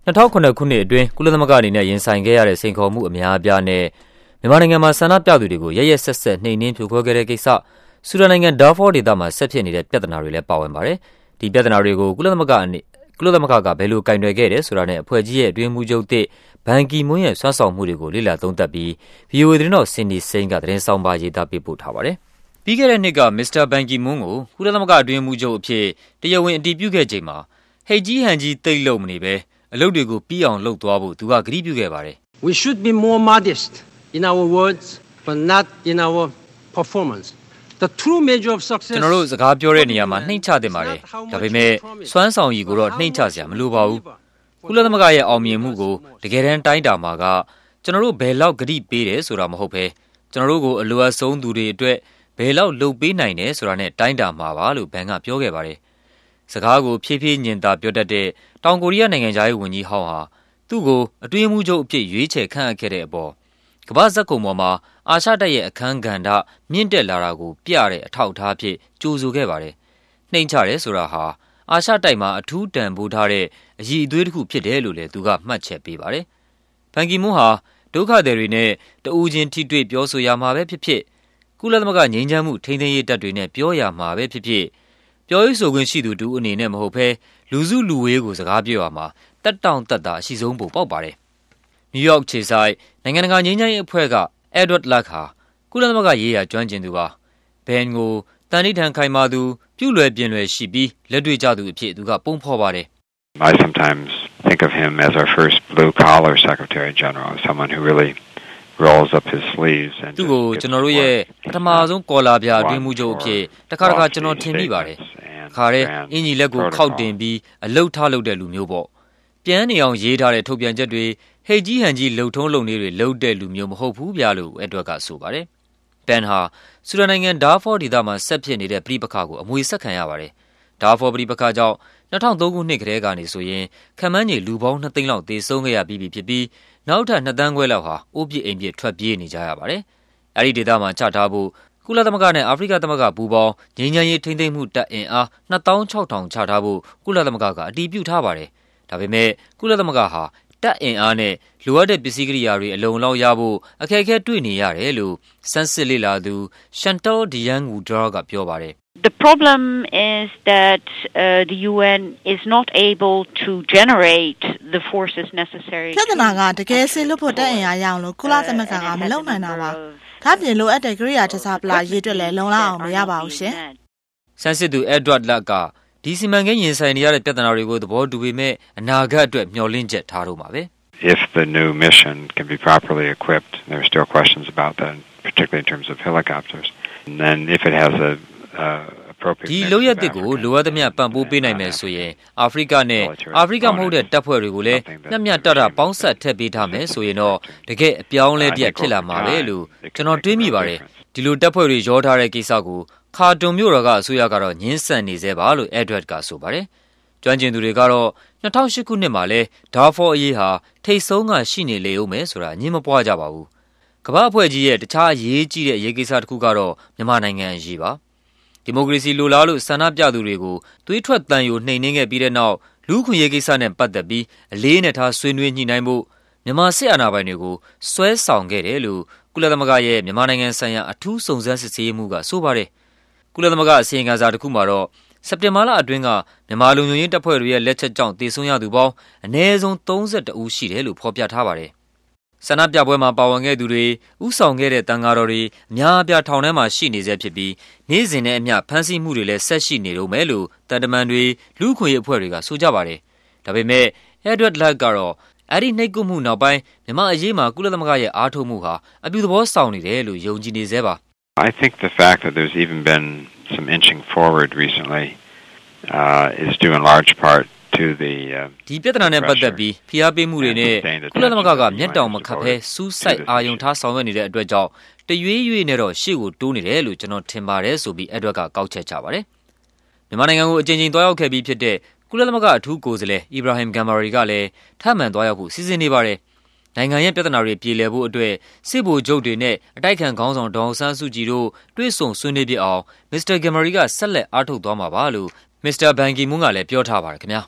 2009 ခုနှစ်အတွင်းကုလသမဂ္ဂအနေနဲ့ရင်ဆိုင်ခဲ့ရတဲ့စိန်ခေါ်မှုအများအပြားနဲ့မြန်မာနိုင်ငံမှာဆန္ဒပြသူတွေကိုရက်ရက်စက်စက်နှိမ်နင်းဖြိုခွဲခဲ့တဲ့ကိစ္စဆူဒန်နိုင်ငံဒါဖောဒေသမှာဆက်ဖြစ်နေတဲ့ပြဿနာတွေလည်းပါဝင်ပါတယ်။ဒီပြဿနာတွေကိုကုလသမဂ္ဂကဘယ်လိုကင်တွယ်ခဲ့တယ်ဆိုတာနဲ့အဖွဲ့ကြီးရဲ့အတွင်းမှုချုပ်သစ်ဘန်ကီမွန်းရဲ့ဆွမ်းဆောင်မှုတွေကိုလေ့လာသုံးသပ်ပြီး VOA သတင်းတော်စင်ဒီစိန်ကသတင်းဆောင်ပါရေးသားပေးပို့ထားပါတယ်။ပြီးခဲ့တဲ့နှစ်ကမစ္စတာဘန်ကီမွန်းကိုကုလသမဂ္ဂအတွင်းမှုချုပ်အဖြစ်တရားဝင်အတည်ပြုခဲ့ချိန်မှာဟိတ်ကြီးဟန်ကြီးတိတ်လုံမနေပဲအလုပ်တွေကိုပြီးအောင်လုပ်သွားဖို့သူကကတိပြုခဲ့ပါတယ်။ We should be more modest in our words but not in our performance. The true measure of success ကျွန်တော်တို့စကားပြောတဲ့နေရာမှာနှိမ့်ချသင့်ပါတယ်။ဒါပေမဲ့စွမ်းဆောင်ရည်ကိုတော့နှိမ့်ချစရာမလိုပါဘူး။ကုလသမဂ္ဂရဲ့အောင်မြင်မှုကိုတကယ်တမ်းတိုင်းတာမှာကကျွန်တော်တို့ဘယ်လောက်ကတိပေးတယ်ဆိုတာမဟုတ်ဘဲကျွန်တော်တို့ကိုအလိုအဆုံးသူတွေအတွက်ဘယ်လောက်လုပ်ပေးနိုင်တယ်ဆိုတာနဲ့တိုင်းတာမှာပါလို့ဘန်ကပြောခဲ့ပါတယ်။စကားကိုဖြည်းဖြည်းညင်သာပြောတတ်တဲ့တောင်ကိုရီးယားနိုင်ငံသားရေးဝန်ကြီးဟောင်းဟာသူ့ကိုအတွင်းမှုချုပ်အဖြစ်ရွေးချယ်ခန့်အပ်ခဲ့တဲ့အပေါ်ကမ္ဘာဇက်ကုံပေါ်မှာအာရှတိုက်ရဲ့အခန်းကဏ္ဍမြင့်တက်လာတာကိုပြတဲ့အထောက်အထားအဖြစ်ကြိုဆိုခဲ့ပါတယ်။နှိမ့်ချတယ်ဆိုတာဟာအာရှတိုက်မှာအထူးတန်ဖိုးထားတဲ့အရည်အသွေးတစ်ခုဖြစ်တယ်လို့လည်းသူကမှတ်ချက်ပေးပါတယ်။ဘန်ကီမွန်းဟာဒုက္ခသည်တွေနဲ့တဦးချင်းထိတွေ့ပြောဆိုရမှာပဲဖြစ်ဖြစ်ကုလသမဂ္ဂငြိမ်းချမ်းမှုထိန်းသိမ်းရေးတပ်တွေနဲ့ပြောရမှာပဲဖြစ်ဖြစ်ပြောရေးဆိုခွင့်ရှိသူတူအနေနဲ့မဟုတ်ဘဲလူစုလူဝေးကိုစကားပြောရမှာတက်တောင့်တက်တာအရှိဆုံးပုံပေါက်ပါတယ်။နယူးယောက်ခြေဆိုင်နိုင်ငံတကာငြိမ်းချမ်းရေးအဖွဲ့က Edward Luck ဟာကုလသမဂ္ဂရေးရာကျွမ်းကျင်သူပါ။ဘန်ကိုတန်ဋိဌာန်ခိုင်မာသူပြုလွယ်ပြင်လွယ်ရှိပြီးလက်တွေ့ကျသူအဖြစ်သူကပုံဖော်ပါတယ်။ I sometimes think of him as our first blue collar secretary general, someone who really rolls up his sleeves and သူကိုကျွန်တော်တို့ရဲ့ပထမဆုံးကော်လာပြအတွင်းမှုချုပ်အဖြစ်တခါကျွန်တော်ထင်မိပါတယ်။ခါတဲ့အင်ကြီးလက်ကိုခောက်တင်ပြီးအလုတ်ထားလုပ်တဲ့လူမျိုးပေါ့။ပြန်နေအောင်ရေးထားတဲ့ထုတ်ပြန်ချက်တွေဟိတ်ကြီးဟန်ကြီးလှုပ်ထုံးလုံနေတွေလှုပ်တဲ့လူမျိုးမဟုတ်ဘူးဗျာလို့အဲ့အတွက်ကဆိုပါတယ်။ဘန်ဟာဆူဒန်နိုင်ငံဒါဖောဒေသမှာဆက်ဖြစ်နေတဲ့ပြည်ပခါကိုအမွေဆက်ခံရပါတယ်။ဒါဖောပြည်ပခါကြောင့်2003ခုနှစ်ကတည်းကနေဆိုရင်ခန့်မှန်းခြေလူပေါင်း2သိန်းလောက်သေဆုံးခဲ့ရပြီးဖြစ်ပြီးနောက်ထပ်2သန်းခွဲလောက်ဟာအိုးပြစ်အိမ်ပြစ်ထွက်ပြေးနေကြရပါတယ်။အဲဒီဒေသမှာချထားဖို့ကုလသမဂ္ဂနဲ့အာဖရိကသမဂ္ဂပူးပေါင်းငြိမ်းချမ်းရေးထိန်းသိမ်းမှုတပ်အင်အား26,000ချထားဖို့ကုလသမဂ္ဂကအတည်ပြုထားပါတယ်။ဒါပေမဲ့ကုလသမဂ္ဂဟာတပ်အင်အားနဲ့လိုအပ်တဲ့ပစ္စည်းကိရိယာတွေအလုံအလောက်ရဖို့အခက်အခဲတွေ့နေရတယ်လို့စမ်းစစ်လေ့လာသူ Chantal Diang-Wudra ကပြောပါတယ် The problem is that the UN is not able to generate the forces necessary. ပြဿနာကတကယ်စစ်လို့ဖို့တပ်အင်အားရအောင်လို့ကုလသမဂ္ဂကမလုပ်နိုင်တာပါ။ဒါပြင်လိုအပ်တဲ့ကိရိယာတစားပလာရေးအတွက်လည်းလုံလောက်အောင်မရပါဘူးရှင်။စမ်းစစ်သူ Edward Luck ကဒီစီမံကိန်းရင်ဆိုင်နေရတဲ့ပြဿနာတွေကိုသဘောတူပေမဲ့အနာဂတ်အတွက်မျှော်လင့်ချက်ထားတော့မှာပဲ။ If the new mission can be properly equipped, there are still questions about that, particularly in terms of helicopters. And then if it has a ဒီလိုရတဲ့ကိုလိုအပ်သမျှပံ့ပိုးပေးနိုင်မယ်ဆိုရင်အာဖရိကနဲ့အာဖရိကမဟုတ်တဲ့တပ်ဖွဲ့တွေကိုလည်းမျှတပေါင်းဆက်ထည့်ပေးထားမယ်ဆိုရင်တော့တကယ်အပြောင်းလဲပြက်ဖြစ်လာမှာပဲလို့ကျွန်တော်တွေးမိပါတယ်ဒီလိုတပ်ဖွဲ့တွေရောထားတဲ့ကိစ္စကိုခါတွန်မြို့တော်ကအစိုးရကတော့ညှင်းဆန်နေသေးပါလို့ Edward ကဆိုပါတယ်ကျွမ်းကျင်သူတွေကတော့2008ခုနှစ်မှာလဲဒါဖောအရေးဟာထိတ်ဆုံးကရှိနေလေဦးမယ်ဆိုတာညင်းမပွားကြပါဘူးကမ္ဘာအဖွဲ့ကြီးရဲ့တခြားအရေးကြီးတဲ့အရေးကိစ္စတစ်ခုကတော့မြန်မာနိုင်ငံအရေးပါဒီမိုကရေစီလိုလားလို့ဆန္ဒပြသူတွေကိုသွေးထွက်တန်ယိုနှိမ်နှင်းခဲ့ပြီးတဲ့နောက်လူ့ခွင့်ရေးကိစ္စနဲ့ပတ်သက်ပြီးအလေးနဲ့ထားဆွေးနွေးညှိနှိုင်းဖို့မြန်မာစစ်အာဏာပိုင်တွေကိုဆွဲဆောင်ခဲ့တယ်လို့ကုလသမဂ္ဂရဲ့မြန်မာနိုင်ငံဆိုင်ရာအထူးစုံစမ်းစစ်ဆေးမှုကဆိုပါတယ်ကုလသမဂ္ဂအစီရင်ခံစာတစ်ခုမှာတော့စက်တင်ဘာလအတွင်းကမြန်မာလူမျိုးရေးတပ်ဖွဲ့တွေရဲ့လက်ချက်ကြောင့်တေဆုံးရသူပေါင်းအနည်းဆုံး32ဦးရှိတယ်လို့ဖော်ပြထားပါတယ်ဆန္ဒပြပွဲမှာပါဝင်ခဲ့သူတွေဥဆောင်ခဲ့တဲ့တန်ဃာတော်တွေအများအပြားထောင်ထဲမှာရှိနေဆဲဖြစ်ပြီးနေ့စဉ်နဲ့အမျှဖမ်းဆီးမှုတွေလည်းဆက်ရှိနေတော့မယ်လို့တန်တမန်တွေလူ့ခွင့်ရေးအဖွဲ့တွေကဆိုကြပါတယ်။ဒါပေမဲ့ Edward Luck ကတော့အဲ့ဒီနှိပ်ကွပ်မှုနောက်ပိုင်းမြန်မာအရေးမှာကုလသမဂ္ဂရဲ့အားထုတ်မှုဟာအပြုသဘောဆောင်နေတယ်လို့ယုံကြည်နေသေးပါ။ I think the fact that there's even been some inching forward recently is due in large part to the ဒီပြဿနာနဲ့ပတ်သက်ပြီးဖိအားပေးမှုတွေနဲ့ကုလသမဂ္ဂကမျက်တောင်မခတ်ဘဲစူးစိုက်အာယုံထားဆောင်ရွက်နေတဲ့အတွက်ကြောင့်တရွေ့ရွေ့နဲ့တော့ရှေ့ကိုတိုးနေတယ်လို့ကျွန်တော်ထင်ပါတယ်ဆိုပြီး Edward ကကောက်ချက်ချပါတယ်မြန်မာနိုင်ငံကိုအကြိမ်ကြိမ်တွားရောက်ခဲ့ပြီးဖြစ်တဲ့ကုလသမဂ္ဂအထူးကိုယ်စားလှယ် Ibrahim Gambari ကလည်းထပ်မံတွားရောက်ဖို့စီစဉ်နေပါတယ်နိုင်ငံရဲ့ပြဿနာတွေပြေလည်ဖို့အတွက်စစ်ဗိုလ်ချုပ်တွေနဲ့အတိုက်ခံခေါင်းဆောင်ဒေါအောင်ဆန်းစုကြည်တို့တွေ့ဆုံဆွေးနွေးပြအောင် Mr. Gambari ကဆက်လက်အားထုတ်သွားမှာပါလို့ Mr. Ban Ki-moon ကလည်းပြောထားပါတယ်ခင်ဗျာ